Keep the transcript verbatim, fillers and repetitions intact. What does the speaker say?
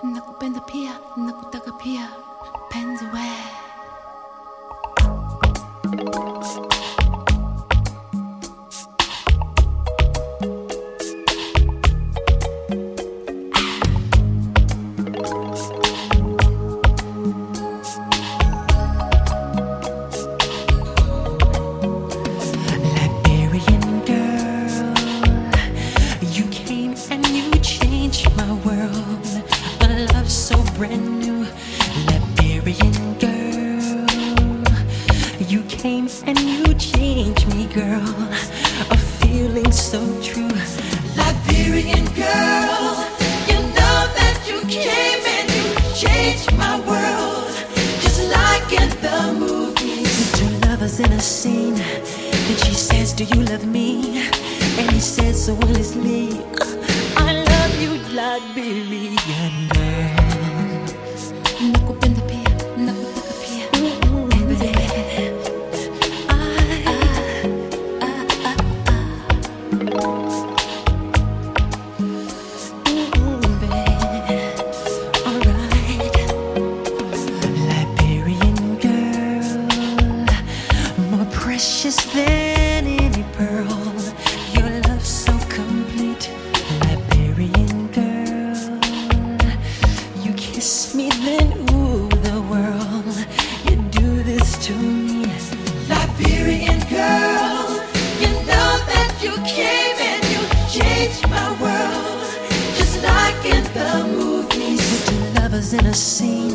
nakupenda pia, nakutaka pia, penzi we. Brand new Liberian girl, you came and you changed me, girl. A feeling so true. Liberian girl, you know that you came and you changed my world, just like in the movies. Two lovers in a scene, then she says, do you love me? And he says so honestly, I love you, Liberian girl. Nakupenda pia, nakutaka pia, penzi we. Liberian girl, more precious than any pearl. Your love so complete. Liberian girl, you kiss me then ooh the world. You do this to me. Liberian girl, you know that you came and you changed my world, just like in the movies. Two lovers in a scene,